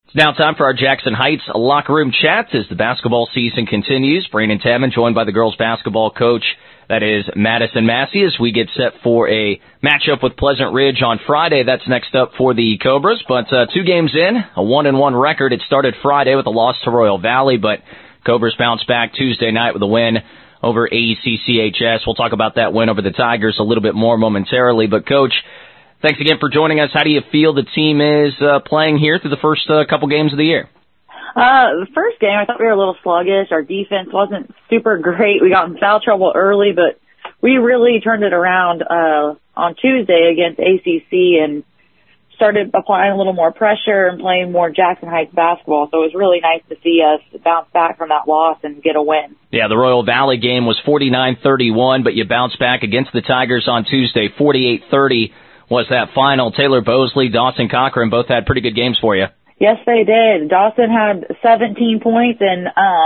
It's now time for our Jackson Heights locker room chat as the basketball season continues. Brandon Tamman joined by the girls basketball coach, that is Madison Massey, as we get set for a matchup with Pleasant Ridge on Friday. That's next up for the Cobras. But 2 games in, a 1-1 record. It started Friday with a loss to Royal Valley, but Cobras bounced back Tuesday night with a win over AECCHS. We'll talk about that win over the Tigers a little bit more momentarily. But, Coach, thanks again for joining us. How do you feel the team is playing here through the first couple games of the year? The first game, I thought we were a little sluggish. Our defense wasn't super great. We got in foul trouble early, but we really turned it around on Tuesday against ACC and started applying a little more pressure and playing more Jackson Heights basketball. So it was really nice to see us bounce back from that loss and get a win. Yeah, the Royal Valley game was 49-31, but you bounced back against the Tigers on Tuesday. 48-30 was that final. Taylor Bosley, Dawson Cochran both had pretty good games for you. Yes, they did. Dawson had 17 points and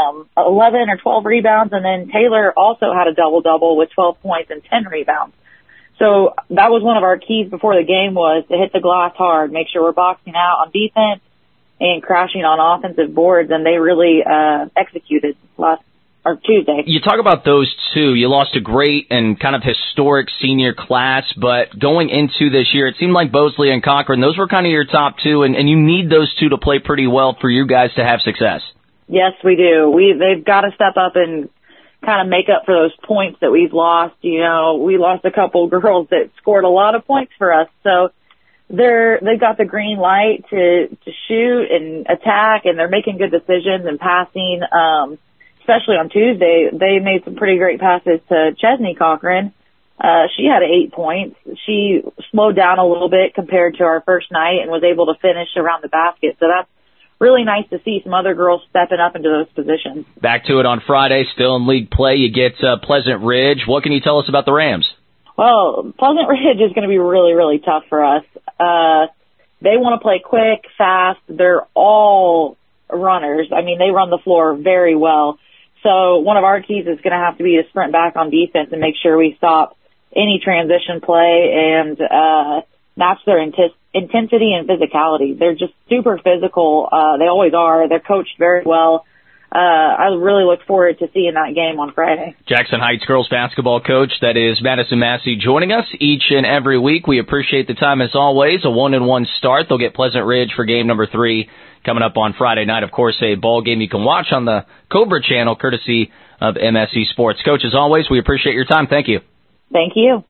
11 or 12 rebounds, and then Taylor also had a double-double with 12 points and 10 rebounds. So that was one of our keys before the game, was to hit the glass hard, make sure we're boxing out on defense and crashing on offensive boards, and they really executed Tuesday. You talk about those two. You lost a great and kind of historic senior class, but going into this year, it seemed like Bosley and Cochran, those were kind of your top two, and you need those two to play pretty well for you guys to have success. Yes, we do. They've got to step up and kind of make up for those points that we've lost. You know, we lost a couple girls that scored a lot of points for us, so they've got the green light to shoot and attack, and they're making good decisions and passing. Especially on Tuesday, they made some pretty great passes to Chesney Cochran. She had 8 points. She slowed down a little bit compared to our first night and was able to finish around the basket. So that's really nice to see some other girls stepping up into those positions. Back to it on Friday, still in league play. You get Pleasant Ridge. What can you tell us about the Rams? Well, Pleasant Ridge is going to be really, really tough for us. They want to play quick, fast. They're all runners. I mean, they run the floor very well. So one of our keys is going to have to be to sprint back on defense and make sure we stop any transition play and match their intensity and physicality. They're just super physical. They always are. They're coached very well. I really look forward to seeing that game on Friday. Jackson Heights girls basketball coach, that is Madison Massey, joining us each and every week. We appreciate the time as always. A 1-1 start. They'll get Pleasant Ridge for game number 3 coming up on Friday night. Of course, a ball game you can watch on the Cobra channel, courtesy of MSC Sports. Coach, as always, we appreciate your time. Thank you. Thank you.